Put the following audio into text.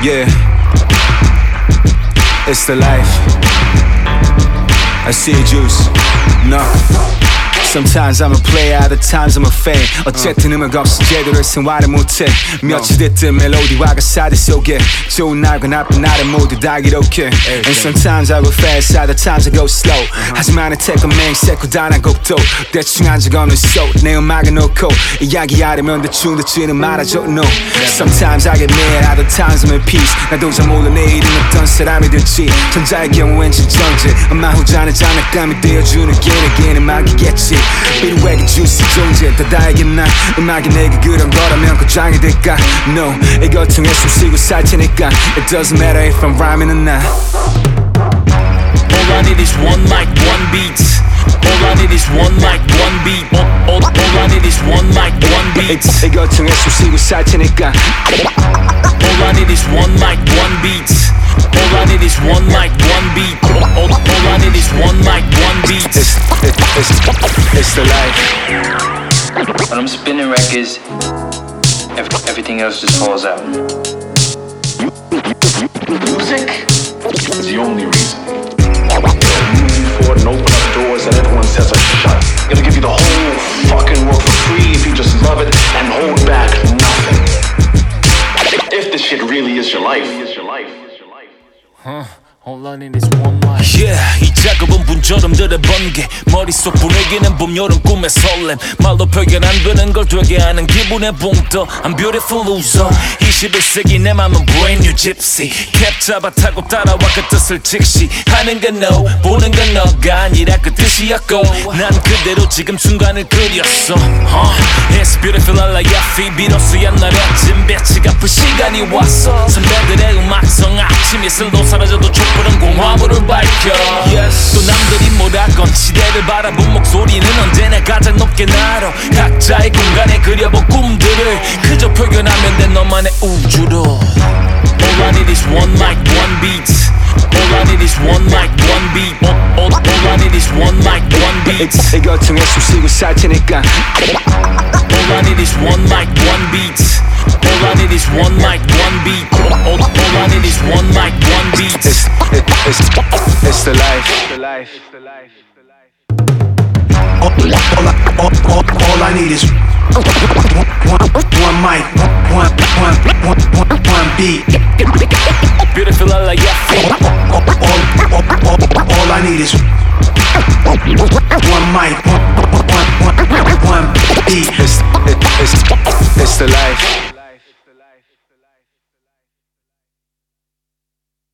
Yeah, it's the life. I see it, Juice. No. Sometimes I'm a player, other times I'm a fan. 어쨌든 음악 없이 제대로 생활을 못해. 며칠 됐든 멜로디와 가사들 속에 좋은 날과 나쁜 날은 모두 다 기록해. And sometimes I go fast, other times I go slow. 하지만 I take a man, 새코단한 곡도 대충 한 적 없는 소리 내 음악을 놓고 이야기하려면 대충 듣지는 말아줘, no. Sometimes I get mad, other times I'm at peace. 나도 잘 몰라 내일은 어떤 사람이 될지. 전자의 경우엔 진정제 아마 후자는 장난감이 되어주는 again 음악이겠지. 비루하게 juicy 존재 다 다르겠나. 음악이 내게 그런 거라면 고장이 될까. No, 이걸 통해 숨 쉬고 살 테니까. It doesn't matter if I'm rhyming or not. All I need is one mic, one beat. All I need is one mic, one beat. All I need is one mic, one beat. 이걸 통해 숨 쉬고 살 테니까. All I need is one mic, one beat. All I need is one mic, one beat. All I need is one mic, one beat. It's the life. When I'm spinning records, everything else just falls out. Music is the only reason. It'll move you forward and open up doors that everyone says are shut. It'll give you the whole fucking world for free if you just love it and hold back nothing. If this shit really is your life. All I need is one mic. Yeah, 이 작업은 분처럼들의 번개. 머릿속 분위기는 봄, 여름 꿈의 설렘. 말로 표현 안 되는 걸 되게 하는 기분의 붕떠. I'm beautiful loser. 21세기 내 맘은 brand new gypsy. 캡 잡아 타고 따라와 그 뜻을 직시. 하는 건 no, 보는 건 너가 아니라 그 뜻이었고. 난 그대로 지금 순간을 그렸어. It's beautiful 알라야피. 비로소야 날 아침 배치 갚을 시간이 왔어. 선배들의 음악성 아침 예술도 사라져도 촛불은 공화물을 밝혀. Yes. 또 남들이 뭐라건 시대를 바라본 목소리는 언제나 가장 높게 날아. 각자의 공간에 그려본 꿈들을 그저 표현하면 돼 너만의 우주로. All I need is one mic, one beat. All I need is one mic, one beat. All I need is one mic, one beat. 이걸 통해 숨 쉬고 살 테니까. All I need is one mic, one beat. All I need is one mic, one beat. All I need is one mic, one beat. It's the life. All I need is one mic, one beat. Beautiful 알라야피. All I need is one mic, one beat. It's the life.